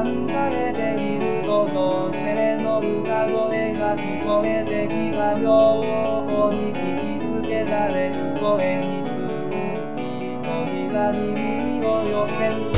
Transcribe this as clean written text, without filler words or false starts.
えていると女性の歌声が聞こえてきたように引きつけられる声につき扉に耳を寄せる